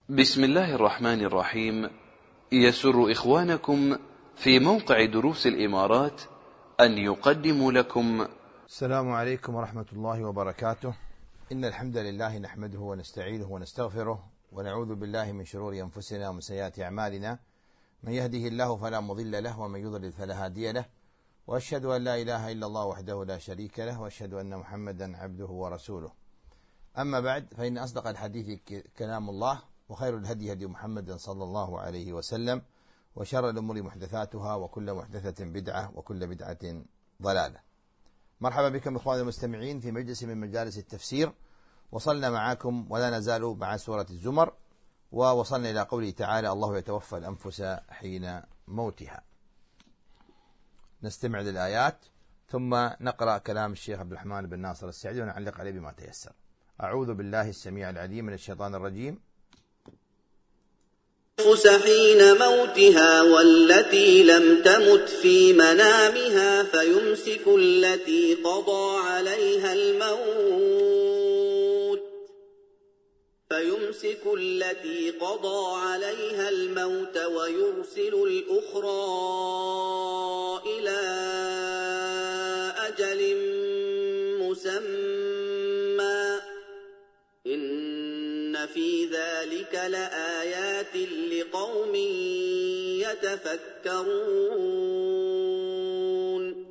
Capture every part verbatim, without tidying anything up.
بسم الله الرحمن الرحيم. يسر إخوانكم في موقع دروس الإمارات أن يقدموا لكم. السلام عليكم ورحمة الله وبركاته. إن الحمد لله نحمده ونستعينه ونستغفره ونعوذ بالله من شرور أنفسنا ومن سيئات أعمالنا. من يهده الله فلا مضل له ومن يضلل فلا هادي له، وأشهد أن لا إله إلا الله وحده لا شريك له، وأشهد أن محمدا عبده ورسوله. أما بعد، فإن أصدق الحديث كلام الله، وخير الهدي هدي محمد صلى الله عليه وسلم، وشر الأمور محدثاتها، وكل محدثة بدعة، وكل بدعة ضلالة. مرحبا بكم إخواني المستمعين في مجلس من مجالس التفسير. وصلنا معكم ولا نزال مع سورة الزمر، ووصلنا إلى قوله تعالى: الله يتوفى الأنفس حين موتها. نستمع للآيات ثم نقرأ كلام الشيخ عبد الرحمن بن ناصر السعدي ونعلق عليه بما تيسر. أعوذ بالله السميع العليم من الشيطان الرجيم. الأنفس حين موتها والتي لم تمت في منامها فيمسك التي قضى عليها الموت فيمسك التي قضى عليها الموت ويرسل الأخرى إلى أجل مسمى إن في ذلك لآيات لقوم يتفكرون.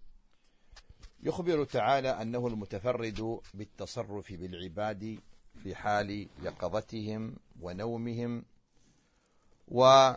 يخبر تعالى أنه المتفرد بالتصرف بالعباد في حال يقظتهم ونومهم، ويقول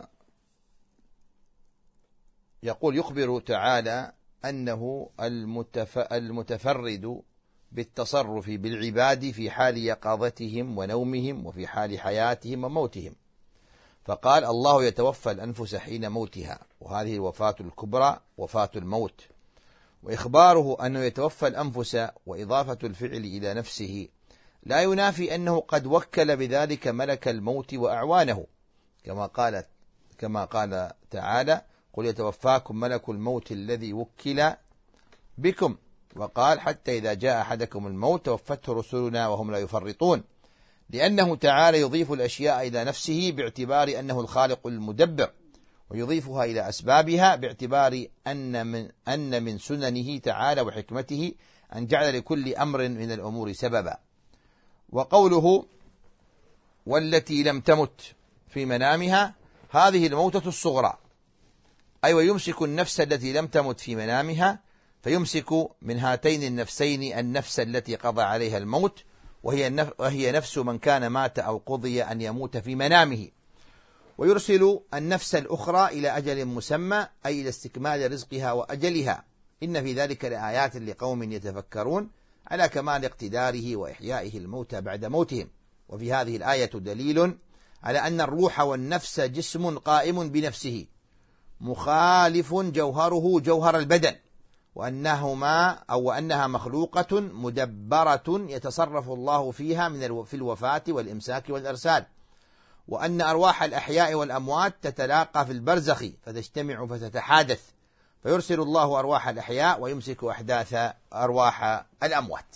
يخبر تعالى أنه المتفرد بالتصرف بالعباد في حال يقظتهم ونومهم وفي حال حياتهم وموتهم. فقال: الله يتوفى الأنفس حين موتها، وهذه الوفاة الكبرى وفاة الموت. وإخباره أنه يتوفى الأنفس وإضافة الفعل إلى نفسه لا ينافي أنه قد وكل بذلك ملك الموت وأعوانه، كما قال كما قال تعالى: قل يتوفاكم ملك الموت الذي وكل بكم. وقال: حتى إذا جاء أحدكم الموت توفته رسلنا وهم لا يفرطون، لأنه تعالى يضيف الأشياء إلى نفسه باعتبار أنه الخالق المدبر، ويضيفها إلى أسبابها باعتبار أن من, أن من سننه تعالى وحكمته أن جعل لكل أمر من الأمور سببا. وقوله: والتي لم تمت في منامها، هذه الموتة الصغرى، أي ويمسك النفس التي لم تمت في منامها، فيمسك من هاتين النفسين النفس التي قضى عليها الموت، وهي وهي نفس من كان مات أو قضي أن يموت في منامه، ويرسل النفس الأخرى إلى أجل مسمى، أي إلى استكمال رزقها وأجلها. إن في ذلك لآيات لقوم يتفكرون على كمال اقتداره وإحيائه الموتى بعد موتهم. وفي هذه الآية دليل على أن الروح والنفس جسم قائم بنفسه مخالف جوهره جوهر البدن، وأنهما أو وأنها مخلوقة مدبرة يتصرف الله فيها من في الوفاة والإمساك والإرسال، وأن أرواح الأحياء والأموات تتلاقى في البرزخ فتجتمع فتتحادث، فيرسل الله أرواح الأحياء ويمسك أحداث أرواح الأموات.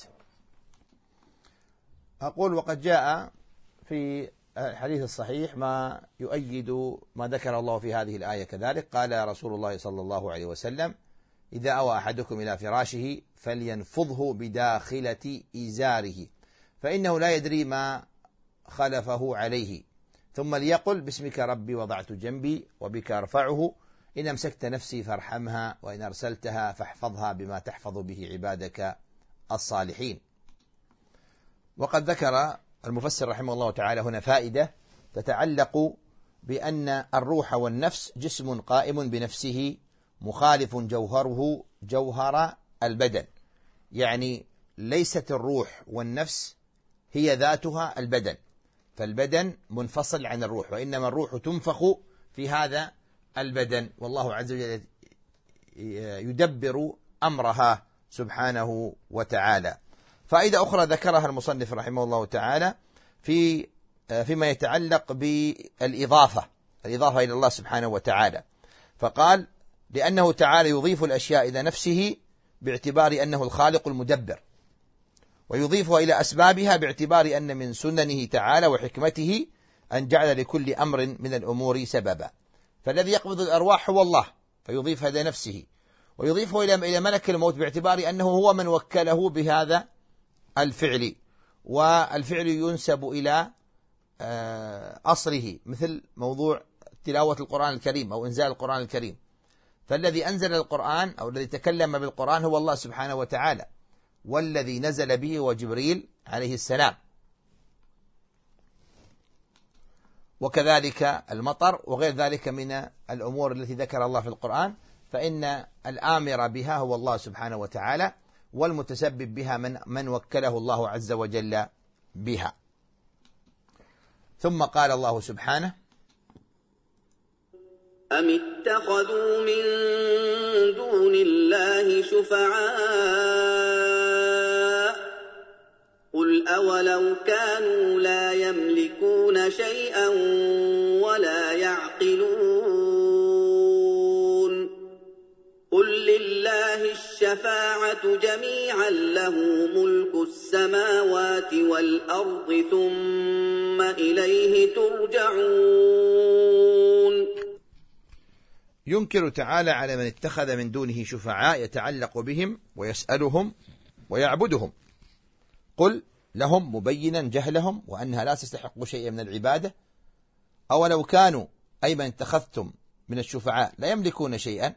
أقول: وقد جاء في الحديث الصحيح ما يؤيد ما ذكر الله في هذه الآية كذلك. قال رسول الله صلى الله عليه وسلم: إذا أوى أحدكم إلى فراشه فلينفضه بداخلة إزاره، فإنه لا يدري ما خلفه عليه، ثم ليقل: باسمك ربي وضعت جنبي وبك أرفعه، إن أمسكت نفسي فارحمها، وإن أرسلتها فاحفظها بما تحفظ به عبادك الصالحين. وقد ذكر المفسر رحمه الله تعالى هنا فائدة تتعلق بأن الروح والنفس جسم قائم بنفسه مخالف جوهره جوهر البدن، يعني ليست الروح والنفس هي ذاتها البدن، فالبدن منفصل عن الروح، وإنما الروح تنفخ في هذا البدن، والله عز وجل يدبر أمرها سبحانه وتعالى. فائدة أخرى ذكرها المصنف رحمه الله تعالى في فيما يتعلق بالإضافة الإضافة إلى الله سبحانه وتعالى، فقال: لأنه تعالى يضيف الأشياء إلى نفسه باعتبار أنه الخالق المدبر، ويضيفها إلى أسبابها باعتبار أن من سننه تعالى وحكمته أن جعل لكل أمر من الأمور سببا. فالذي يقبض الأرواح هو الله فيضيفها إلى نفسه، ويضيفه إلى ملك الموت باعتبار أنه هو من وكله بهذا الفعل، والفعل ينسب إلى أصله، مثل موضوع تلاوة القرآن الكريم أو إنزال القرآن الكريم. فالذي أنزل القرآن أو الذي تكلم بالقرآن هو الله سبحانه وتعالى، والذي نزل به هو جبريل عليه السلام. وكذلك المطر وغير ذلك من الأمور التي ذكر الله في القرآن، فإن الآمر بها هو الله سبحانه وتعالى، والمتسبب بها من, من وكله الله عز وجل بها. ثم قال الله سبحانه: أم اتخذوا من دون الله شفعاء قل أولو كانوا لا يملكون شيئا ولا يعقلون قل لله الشفاعة جميعا له ملك السماوات والأرض ثم إليه ترجعون. ينكر تعالى على من اتخذ من دونه شفعاء يتعلق بهم ويسألهم ويعبدهم. قل لهم مبينا جهلهم وأنها لا تستحق شيئا من العبادة: أولو كانوا أي من اتخذتم من الشفعاء لا يملكون شيئا،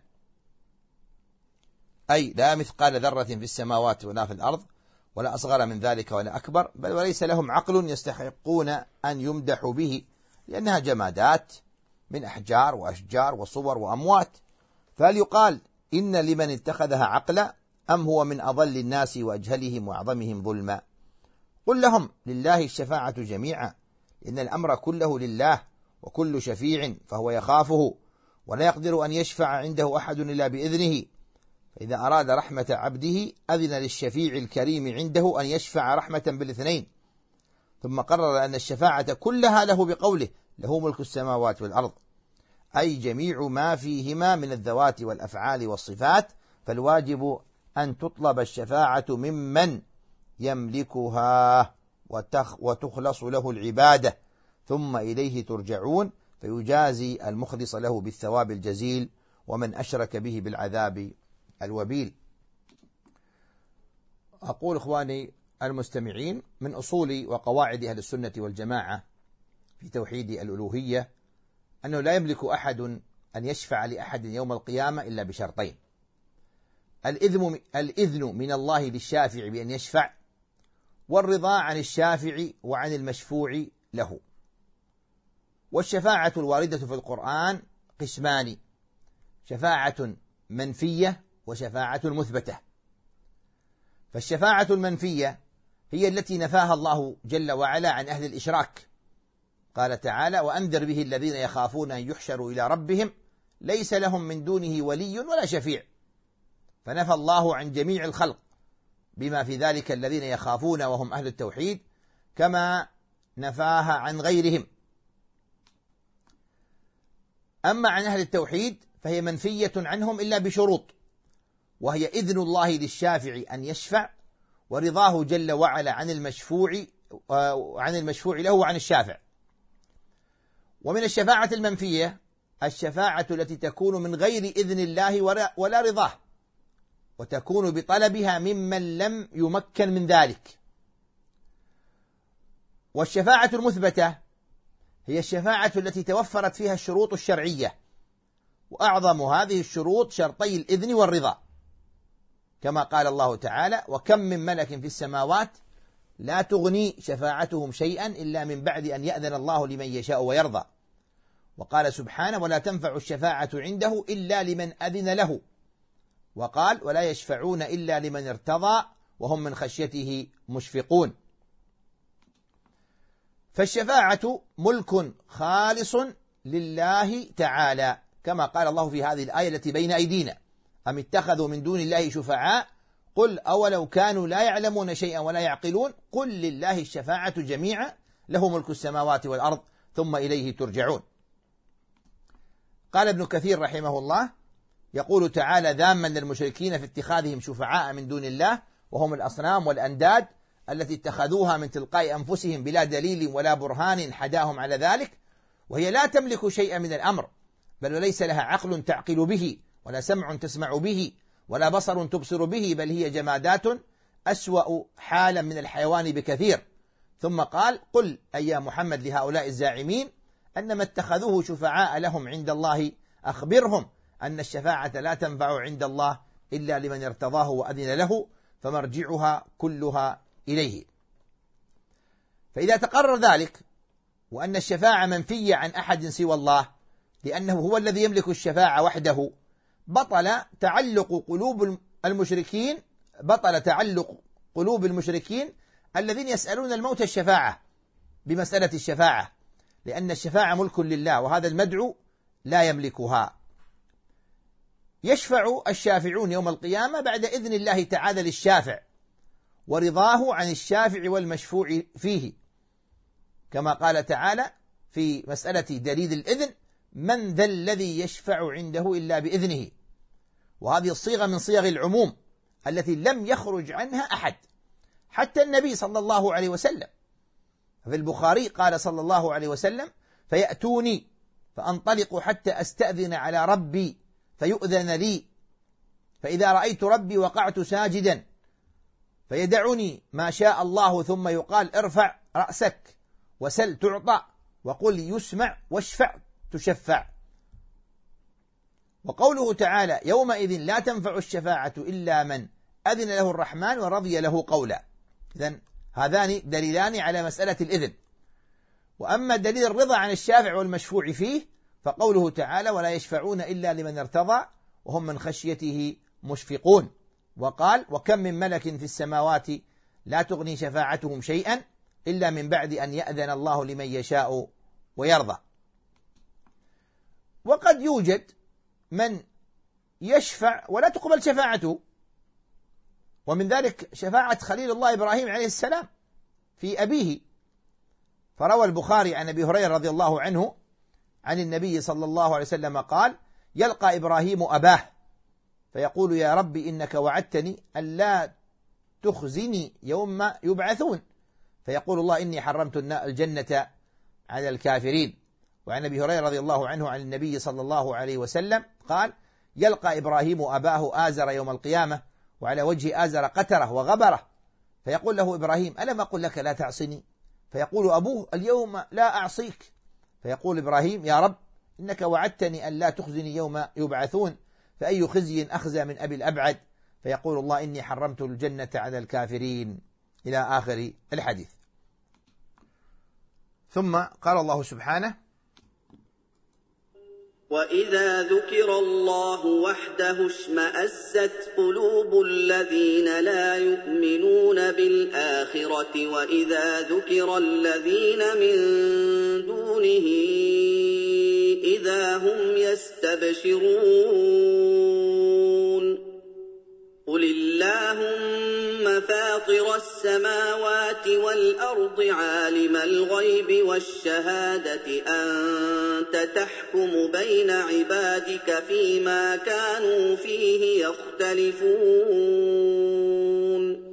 أي لا مثقال ذرة في السماوات ولا في الأرض ولا أصغر من ذلك ولا أكبر، بل وليس لهم عقل يستحقون أن يمدحوا به، لأنها جمادات من أحجار وأشجار وصور وأموات. فهل يقال إن لمن اتخذها عقلا أم هو من أضل الناس وأجهلهم وأعظمهم ظلما؟ قل لهم لله الشفاعة جميعا، إن الأمر كله لله، وكل شفيع فهو يخافه ولا يقدر أن يشفع عنده أحد إلا بإذنه، فإذا أراد رحمة عبده أذن للشفيع الكريم عنده أن يشفع رحمة بالاثنين. ثم قرر أن الشفاعة كلها له بقوله: له ملك السماوات والأرض، أي جميع ما فيهما من الذوات والأفعال والصفات، فالواجب أن تطلب الشفاعة ممن يملكها وتخلص له العبادة، ثم إليه ترجعون، فيجازي المخلص له بالثواب الجزيل ومن أشرك به بالعذاب الوبيل. أقول إخواني المستمعين، من أصول وقواعد أهل السنة والجماعة في توحيد الألوهية أنه لا يملك أحد أن يشفع لأحد يوم القيامة إلا بشرطين: الإذن الإذن من الله للشافع بأن يشفع، والرضا عن الشافع وعن المشفوع له. والشفاعة الواردة في القرآن قسمان: شفاعة منفية وشفاعة مثبتة. فالشفاعة المنفية هي التي نفاها الله جل وعلا عن أهل الإشراك، قال تعالى: وأنذر به الذين يخافون أن يحشروا إلى ربهم ليس لهم من دونه ولي ولا شفيع. فنفى الله عن جميع الخلق بما في ذلك الذين يخافون وهم أهل التوحيد، كما نفاها عن غيرهم. أما عن أهل التوحيد فهي منفية عنهم إلا بشروط، وهي إذن الله للشافع أن يشفع، ورضاه جل وعلا عن المشفوع عن المشفوع له وعن الشافع. ومن الشفاعة المنفية الشفاعة التي تكون من غير إذن الله ولا رضاه، وتكون بطلبها ممن لم يمكن من ذلك. والشفاعة المثبتة هي الشفاعة التي توفرت فيها الشروط الشرعية، وأعظم هذه الشروط شرطي الإذن والرضا، كما قال الله تعالى: وكم من ملك في السماوات لا تغني شفاعتهم شيئا إلا من بعد أن يأذن الله لمن يشاء ويرضى. وقال سبحانه: ولا تنفع الشفاعة عنده إلا لمن أذن له. وقال: ولا يشفعون إلا لمن ارتضى وهم من خشيته مشفقون. فالشفاعة ملك خالص لله تعالى، كما قال الله في هذه الآية التي بين أيدينا: أم اتخذوا من دون الله شفعاء قل أولو كانوا لا يعلمون شيئا ولا يعقلون قل لله الشفاعة جميعا له ملك السماوات والأرض ثم إليه ترجعون. قال ابن كثير رحمه الله: يقول تعالى ذاما للمشركين في اتخاذهم شفعاء من دون الله وهم الأصنام والأنداد: التي اتخذوها من تلقاء أنفسهم بلا دليل ولا برهان حداهم على ذلك، وهي لا تملك شيئا من الأمر، بل وليس لها عقل تعقل به، ولا سمع تسمع به، ولا بصر تبصر به، بل هي جمادات أسوأ حالا من الحيوان بكثير. ثم قال: قل أي يا محمد لهؤلاء الزاعمين أنما اتخذوه شفعاء لهم عند الله أخبرهم أن الشفاعة لا تنفع عند الله إلا لمن ارتضاه وأذن له، فمرجعها كلها إليه. فإذا تقرر ذلك وأن الشفاعة منفية عن أحد سوى الله لأنه هو الذي يملك الشفاعة وحده، بطل تعلق قلوب المشركين بطل تعلق قلوب المشركين الذين يسألون الموت الشفاعة بمسألة الشفاعة، لأن الشفاعة ملك لله، وهذا المدعو لا يملكها. يشفع الشافعون يوم القيامة بعد إذن الله تعالى للشافع ورضاه عن الشافع والمشفوع فيه، كما قال تعالى في مسألة دليل الإذن: من ذا الذي يشفع عنده إلا بإذنه. وهذه الصيغة من صيغ العموم التي لم يخرج عنها أحد، حتى النبي صلى الله عليه وسلم. في البخاري قال صلى الله عليه وسلم: فيأتوني فأنطلق حتى أستأذن على ربي فيؤذن لي، فإذا رأيت ربي وقعت ساجدا فيدعني ما شاء الله، ثم يقال: ارفع رأسك وسل تعطى وقل يسمع واشفع تشفع. وقوله تعالى: يومئذ لا تنفع الشفاعة إلا من أذن له الرحمن ورضي له قولا. إذن هذان دليلان على مسألة الإذن. وأما دليل الرضا عن الشافع والمشفوع فيه فقوله تعالى: ولا يشفعون إلا لمن ارتضى وهم من خشيته مشفقون. وقال: وكم من ملك في السماوات لا تغني شفاعتهم شيئا إلا من بعد أن يأذن الله لمن يشاء ويرضى. وقد يوجد من يشفع ولا تقبل شفاعته، ومن ذلك شفاعة خليل الله إبراهيم عليه السلام في أبيه. فروى البخاري عن أبي هريرة رضي الله عنه عن النبي صلى الله عليه وسلم قال: يلقى إبراهيم أباه فيقول: يا رب إنك وعدتني ألا تخزني يوم يبعثون، فيقول الله: إني حرمت الجنة على الكافرين. وعن أبي هريرة رضي الله عنه عن النبي صلى الله عليه وسلم قال: يلقى إبراهيم أباه آزر يوم القيامة وعلى وجه آزر قتره وغبره، فيقول له إبراهيم: ألم أقل لك لا تعصني؟ فيقول أبوه: اليوم لا أعصيك. فيقول إبراهيم: يا رب إنك وعدتني أن لا تخزني يوم يبعثون، فأي خزي أخزى من أبي الأبعد؟ فيقول الله: إني حرمت الجنة على الكافرين، إلى آخر الحديث. ثم قال الله سبحانه: وإذا ذكر الله وحده اشمأزت قلوب الذين لا يؤمنون بالآخرة وإذا ذكر الذين من دونه إذا هم يستبشرون. قل اللهم فاطر السماوات والأرض عالم الغيب والشهادة أنت تحكم بين عبادك فيما كانوا فيه يختلفون.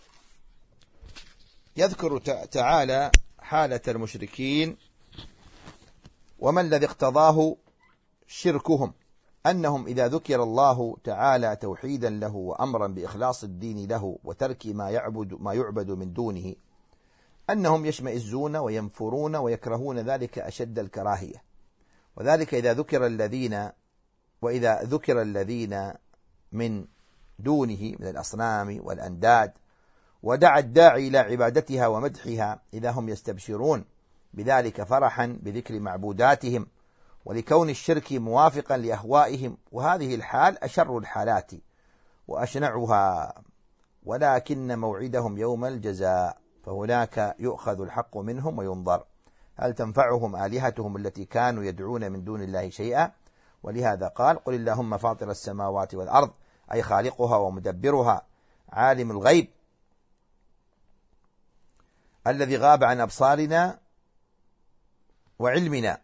يذكر تعالى حالة المشركين وما الذي اقتضاه شركهم، أنهم إذا ذكر الله تعالى توحيدا له وأمرا بإخلاص الدين له وترك ما يعبد ما يعبد من دونه، أنهم يشمئزون وينفرون ويكرهون ذلك أشد الكراهية. وذلك إذا ذكر الذين وإذا ذكر الذين من دونه من الأصنام والأنداد ودعا الداعي إلى عبادتها ومدحها إذا هم يستبشرون بذلك فرحا بذكر معبوداتهم ولكون الشرك موافقا لأهوائهم. وهذه الحال أشر الحالات وأشنعها، ولكن موعدهم يوم الجزاء، فهناك يؤخذ الحق منهم وينظر هل تنفعهم آلهتهم التي كانوا يدعون من دون الله شيئا. ولهذا قال: قل اللهم فاطر السماوات والأرض، أي خالقها ومدبرها، عالم الغيب الذي غاب عن أبصارنا وعلمنا،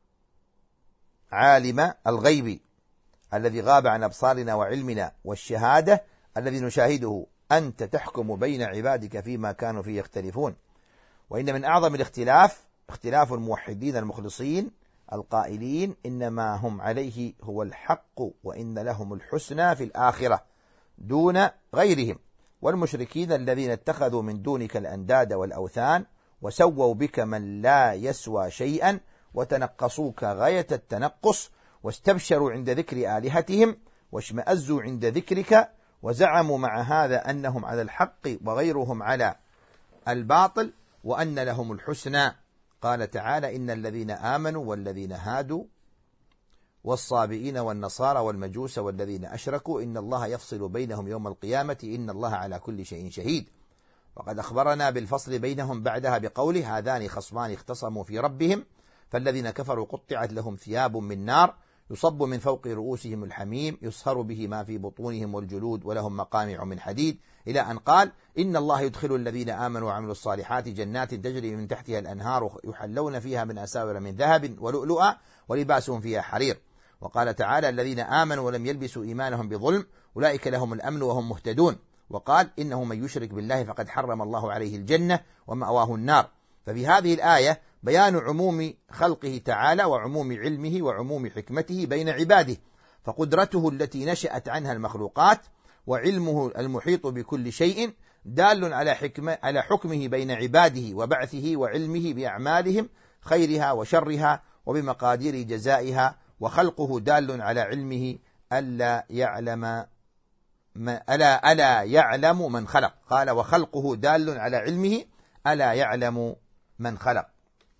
عالم الغيب الذي غاب عن أبصارنا وعلمنا، والشهادة الذي نشاهده أنت تحكم بين عبادك فيما كانوا فيه يختلفون. وإن من أعظم الاختلاف اختلاف الموحدين المخلصين القائلين إنما هم عليه هو الحق وإن لهم الحسنى في الآخرة دون غيرهم، والمشركين الذين اتخذوا من دونك الأنداد والأوثان وسووا بك من لا يسوى شيئا وتنقصوك غاية التنقص واستبشروا عند ذكر آلهتهم واشمأزوا عند ذكرك وزعموا مع هذا أنهم على الحق وغيرهم على الباطل وأن لهم الحسنى. قال تعالى إن الذين آمنوا والذين هادوا والصابئين والنصارى والمجوس والذين أشركوا إن الله يفصل بينهم يوم القيامة إن الله على كل شيء شهيد. وقد أخبرنا بالفصل بينهم بعدها بقوله هذان خصمان اختصموا في ربهم فالذين كفروا قطعت لهم ثياب من نار يصب من فوق رؤوسهم الحميم يصهر به ما في بطونهم والجلود ولهم مقامع من حديد إلى أن قال إن الله يدخل الذين آمنوا وعملوا الصالحات جنات تجري من تحتها الأنهار يحلون فيها من أساور من ذهب ولؤلؤا ولباسهم فيها حرير. وقال تعالى الذين آمنوا ولم يلبسوا إيمانهم بظلم أولئك لهم الأمن وهم مهتدون. وقال إنه من يشرك بالله فقد حرم الله عليه الجنة ومأواه النار. ففي هذه الآية بيان عموم خلقه تعالى وعموم علمه وعموم حكمته بين عباده، فقدرته التي نشأت عنها المخلوقات وعلمه المحيط بكل شيء دال على حكمة على حكمه بين عباده وبعثه وعلمه بأعمالهم خيرها وشرها وبمقادير جزائها، وخلقه دال على علمه ألا يعلم ما ألا ألا يعلم من خلق. قال وخلقه دال على علمه ألا يعلم من خلق.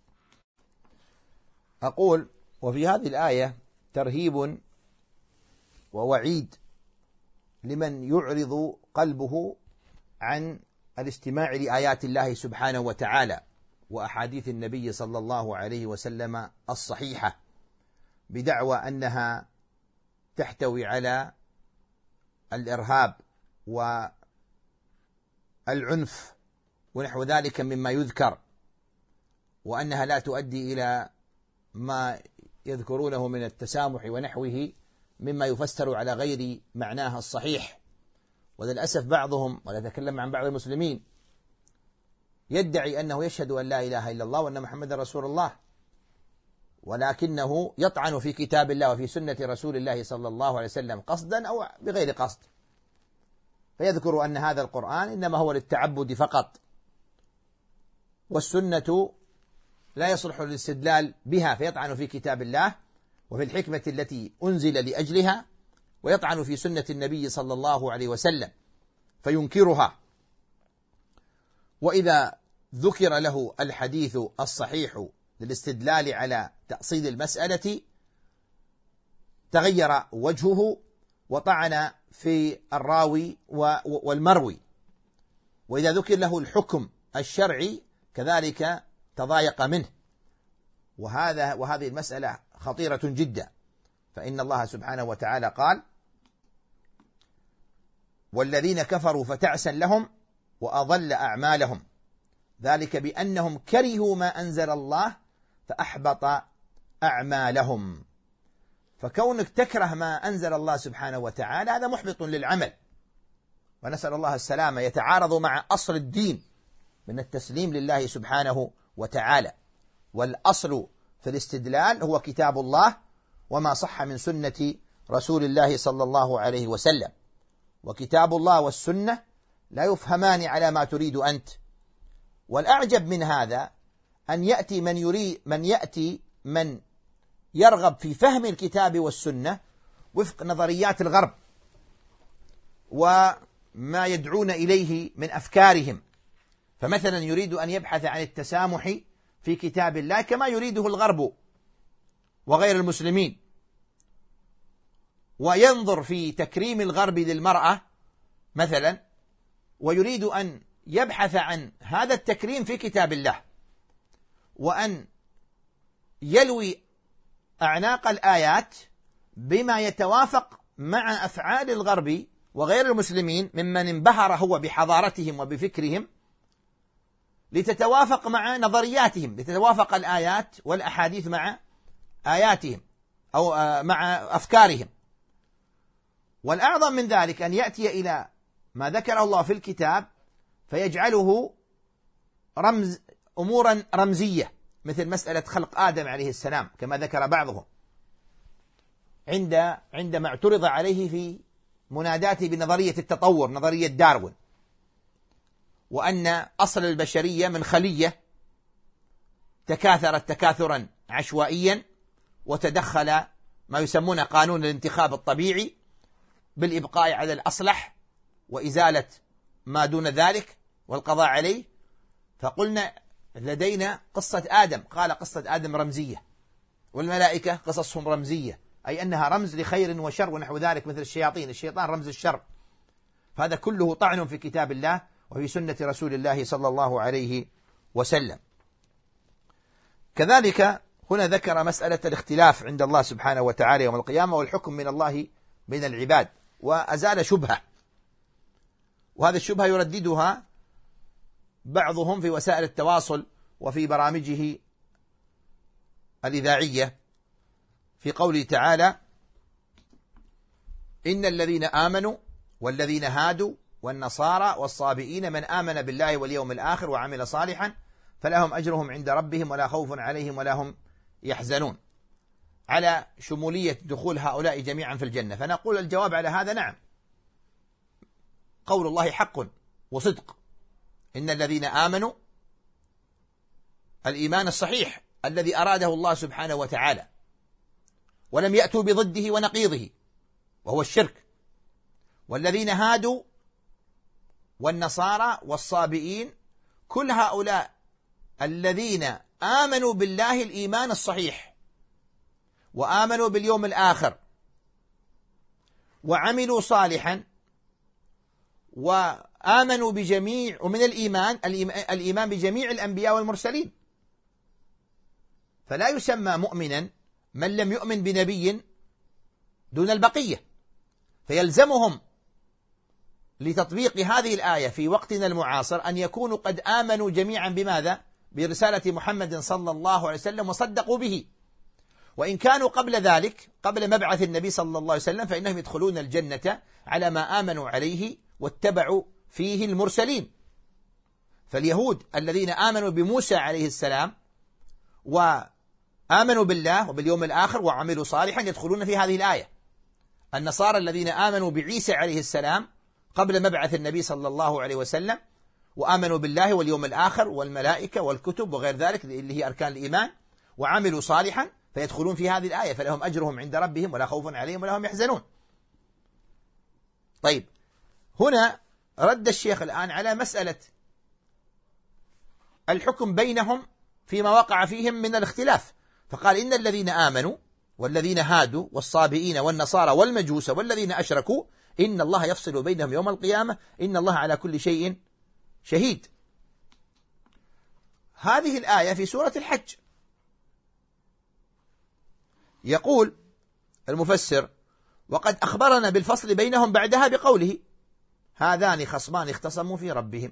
أقول وفي هذه الآية ترهيب ووعيد لمن يعرض قلبه عن الاستماع لآيات الله سبحانه وتعالى وأحاديث النبي صلى الله عليه وسلم الصحيحة بدعوى أنها تحتوي على الإرهاب والعنف ونحو ذلك مما يذكر، وأنها لا تؤدي إلى ما يذكرونه من التسامح ونحوه مما يفسر على غير معناها الصحيح. وللأسف بعضهم، ولا أتكلم عن بعض المسلمين، يدعي أنه يشهد أن لا إله إلا الله وأن محمد رسول الله، ولكنه يطعن في كتاب الله وفي سنة رسول الله صلى الله عليه وسلم قصدا أو بغير قصد، فيذكر أن هذا القرآن إنما هو للتعبد فقط، والسنة لا يصلح الاستدلال بها، فيطعن في كتاب الله وفي الحكمة التي أنزل لأجلها، ويطعن في سنة النبي صلى الله عليه وسلم فينكرها. وإذا ذكر له الحديث الصحيح للاستدلال على تأصيل المسألة تغير وجهه وطعن في الراوي والمروي، وإذا ذكر له الحكم الشرعي كذلك تضايق منه. وهذا وهذه المسألة خطيرة جدا، فإن الله سبحانه وتعالى قال والذين كفروا فتعسا لهم وأضل أعمالهم ذلك بأنهم كرهوا ما أنزل الله فأحبط أعمالهم. فكونك تكره ما أنزل الله سبحانه وتعالى هذا محبط للعمل، ونسأل الله السلامة، يتعارض مع أصل الدين من التسليم لله سبحانه وتعالى. والأصل في الاستدلال هو كتاب الله وما صح من سنة رسول الله صلى الله عليه وسلم، وكتاب الله والسنة لا يفهمان على ما تريد أنت. والأعجب من هذا أن يأتي من يريد من يأتي من يرغب في فهم الكتاب والسنة وفق نظريات الغرب وما يدعون إليه من أفكارهم، فمثلا يريد أن يبحث عن التسامح في كتاب الله كما يريده الغرب وغير المسلمين، وينظر في تكريم الغرب للمرأة مثلا، ويريد أن يبحث عن هذا التكريم في كتاب الله، وأن يلوي أعناق الآيات بما يتوافق مع أفعال الغرب وغير المسلمين ممن انبهر هو بحضارتهم وبفكرهم، لتتوافق مع نظرياتهم، لتتوافق الآيات والأحاديث مع آياتهم أو مع أفكارهم. والأعظم من ذلك أن يأتي إلى ما ذكره الله في الكتاب فيجعله رمز أمورا رمزية، مثل مسألة خلق آدم عليه السلام كما ذكر بعضهم عند عندما اعترض عليه في مناداته بنظرية التطور، نظرية داروين، وأن أصل البشرية من خلية تكاثرت تكاثرا عشوائيا وتدخل ما يسمونه قانون الانتخاب الطبيعي بالإبقاء على الأصلح وإزالة ما دون ذلك والقضاء عليه. فقلنا لدينا قصة آدم، قال قصة آدم رمزية، والملائكة قصصهم رمزية، أي أنها رمز لخير وشر ونحو ذلك، مثل الشياطين، الشيطان رمز الشر. فهذا كله طعن في كتاب الله وفي سنة رسول الله صلى الله عليه وسلم. كذلك هنا ذكر مسألة الاختلاف عند الله سبحانه وتعالى يوم القيامة والحكم من الله بين العباد، وأزال شبهة، وهذه الشبهة يرددها بعضهم في وسائل التواصل وفي برامجه الإذاعية في قوله تعالى: إن الذين آمنوا والذين هادوا والنصارى والصابئين من آمن بالله واليوم الآخر وعمل صالحا فلهم أجرهم عند ربهم ولا خوف عليهم ولا هم يحزنون، على شمولية دخول هؤلاء جميعا في الجنة. فنقول الجواب على هذا نعم، قول الله حق وصدق. إن الذين آمنوا الإيمان الصحيح الذي أراده الله سبحانه وتعالى، ولم يأتوا بضده ونقيضه وهو الشرك. والذين هادوا والنصارى والصابئين، كل هؤلاء الذين آمنوا بالله الإيمان الصحيح وآمنوا باليوم الآخر وعملوا صالحا وآمنوا بجميع، ومن الإيمان الإيمان بجميع الأنبياء والمرسلين. فلا يسمى مؤمنا من لم يؤمن بنبي دون البقية. فيلزمهم لتطبيق هذه الآية في وقتنا المعاصر أن يكونوا قد آمنوا جميعا بماذا؟ برسالة محمد صلى الله عليه وسلم وصدقوا به. وإن كانوا قبل ذلك، قبل مبعث النبي صلى الله عليه وسلم، فإنهم يدخلون الجنة على ما آمنوا عليه واتبعوا فيه المرسلين. فاليهود الذين آمنوا بموسى عليه السلام وآمنوا بالله وباليوم الآخر وعملوا صالحا يدخلون في هذه الآية. النصارى الذين آمنوا بعيسى عليه السلام قبل مبعث النبي صلى الله عليه وسلم وآمنوا بالله واليوم الآخر والملائكة والكتب وغير ذلك اللي هي أركان الإيمان وعملوا صالحا فيدخلون في هذه الآية، فلهم أجرهم عند ربهم ولا خوف عليهم ولا هم يحزنون. طيب، هنا رد الشيخ الآن على مسألة الحكم بينهم فيما وقع فيهم من الاختلاف، فقال: إن الذين آمنوا والذين هادوا والصابئين والنصارى والمجوس والذين أشركوا إن الله يفصل بينهم يوم القيامة إن الله على كل شيء شهيد. هذه الآية في سورة الحج. يقول المفسر: وقد أخبرنا بالفصل بينهم بعدها بقوله: هذان خصمان اختصموا في ربهم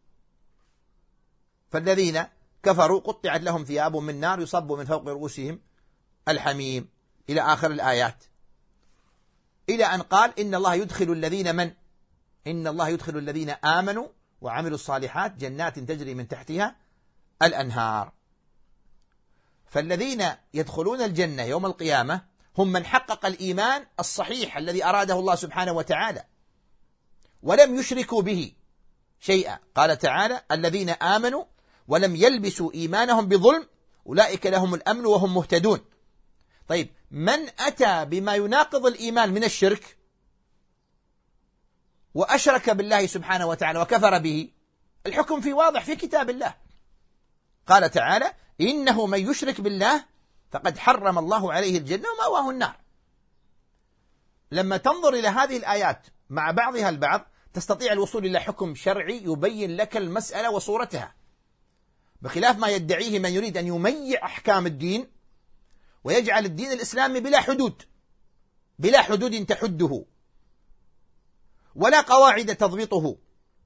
فالذين كفروا قطعت لهم ثياب من نار يصب من فوق رؤوسهم الحميم، إلى آخر الآيات، إلى أن قال: إن الله يدخل الذين من إن الله يدخل الذين آمنوا وعملوا الصالحات جنات تجري من تحتها الأنهار. فالذين يدخلون الجنة يوم القيامة هم من حقق الإيمان الصحيح الذي أراده الله سبحانه وتعالى ولم يشركوا به شيئا. قال تعالى: الذين آمنوا ولم يلبسوا إيمانهم بظلم أولئك لهم الأمن وهم مهتدون. طيب، من أتى بما يناقض الإيمان من الشرك وأشرك بالله سبحانه وتعالى وكفر به، الحكم في واضح في كتاب الله. قال تعالى: إنه من يشرك بالله فقد حرم الله عليه الجنة ومأواه النار. لما تنظر إلى هذه الآيات مع بعضها البعض تستطيع الوصول إلى حكم شرعي يبين لك المسألة وصورتها، بخلاف ما يدعيه من يريد أن يميع أحكام الدين ويجعل الدين الإسلامي بلا حدود، بلا حدود تحده ولا قواعد تضبطه.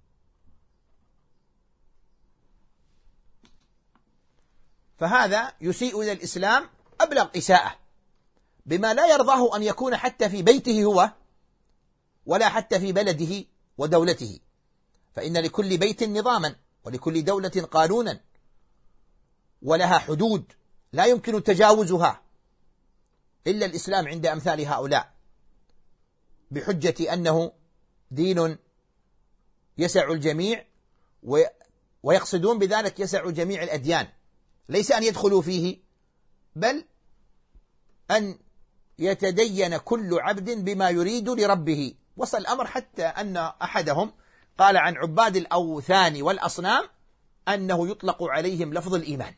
فهذا يسيء إلى الإسلام أبلغ إساءة، بما لا يرضاه أن يكون حتى في بيته هو ولا حتى في بلده ودولته، فإن لكل بيت نظاما ولكل دولة قانونا ولها حدود لا يمكن تجاوزها إلا الإسلام عند أمثال هؤلاء، بحجة أنه دين يسع الجميع، ويقصدون بذلك يسع جميع الأديان، ليس أن يدخلوا فيه، بل أن يتدين كل عبد بما يريد لربه. وصل الأمر حتى أن أحدهم قال عن عباد الأوثان والأصنام أنه يطلق عليهم لفظ الإيمان،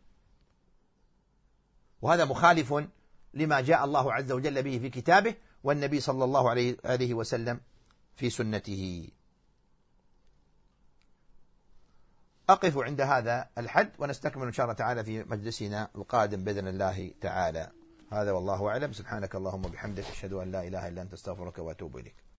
وهذا مخالف لما جاء الله عز وجل به في كتابه والنبي صلى الله عليه وسلم في سنته. أقف عند هذا الحد ونستكمل إن شاء الله تعالى في مجلسنا القادم بإذن الله تعالى. هذا والله أعلم. سبحانك اللهم وبحمدك أشهد أن لا إله إلا أنت أستغفرك وأتوب إليك.